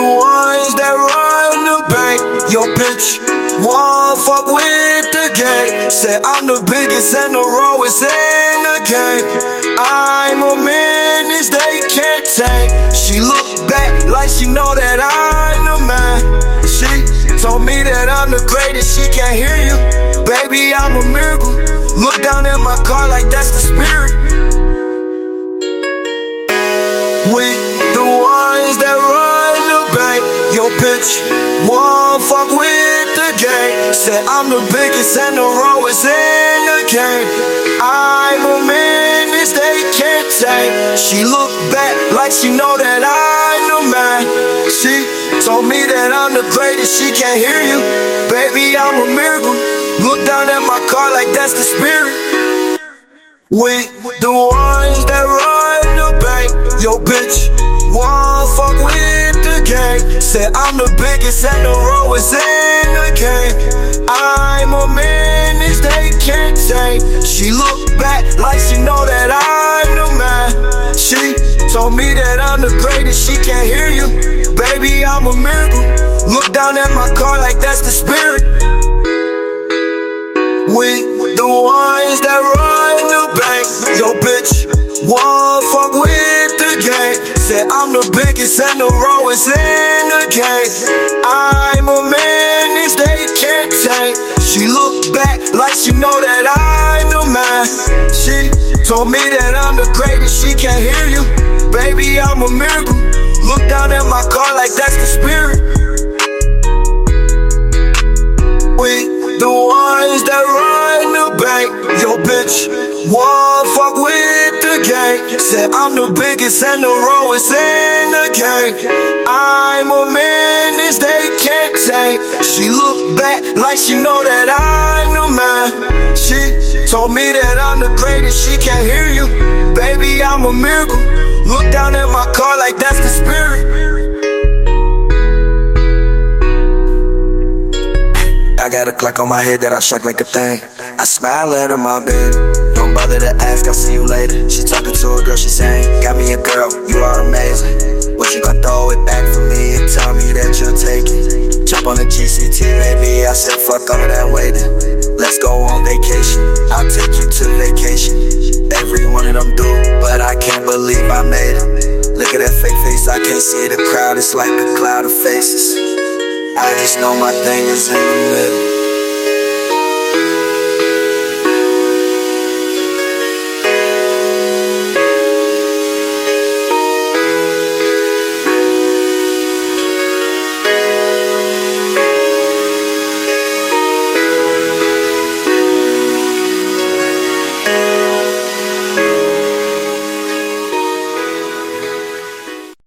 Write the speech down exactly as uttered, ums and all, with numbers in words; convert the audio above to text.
ones that run the bank. Your bitch won't fuck with the gang. Say I'm the biggest and the rawest in the game. I'm a menace they can't take. She look back like she know that I'm the man. She told me that I'm the greatest, she can't hear you. Baby, I'm a miracle. Look down at my car like that's the spirit. We the ones that run the bank. Your bitch won't fuck with the gang. Said I'm the biggest and the rawest in the game. I'm a menace they can't take. She look back like she know that I'm the man. She told me that I'm the greatest, she can't hear you. Baby, I'm a miracle. Look down at my car like that's the spirit. We the ones that run the bank. Yo bitch won't fuck with the gang. Said I'm the biggest and the rawest in the game. I'm a menace they can't take. She look back like she know that I'm the man. She told me that I'm the greatest, she can't hear you. Baby, I'm a miracle. Look down at my car like that's the spirit. We the ones that run the bank. Yo bitch won't fuck with the gang. Said I'm the biggest and the rawest in the game. I'm a menace they can't take. She look back like she know that I'm the man. She told me that I'm the greatest, she can't hear you. Baby, I'm a miracle. Look down at my car like that's the spirit. We the ones that run the bank. Yo bitch won't fuck with the gang. Said I'm the biggest and the rawest in the game. I'm a menace they can't take. She look back like she know that I'm the man. She told me that I'm the greatest, she can't hear you. Baby, I'm a miracle. Look down at my car like that's the spirit. I got a clock on my head that I strike like a thing. I smile at her, my baby. Don't bother to ask, I'll see you later. She talking to a girl, she saying, got me a girl, you are amazing. What you gon' throw it back for me and tell me that you'll take it? Jump on the G C T, baby, I said fuck all of that waiting. Let's go on vacation, I'll take you to vacation. Every one of them do, but I can't believe I made it. Look at that fake face, I can't see the crowd, it's like a cloud of faces. I just know my thing is in the middle.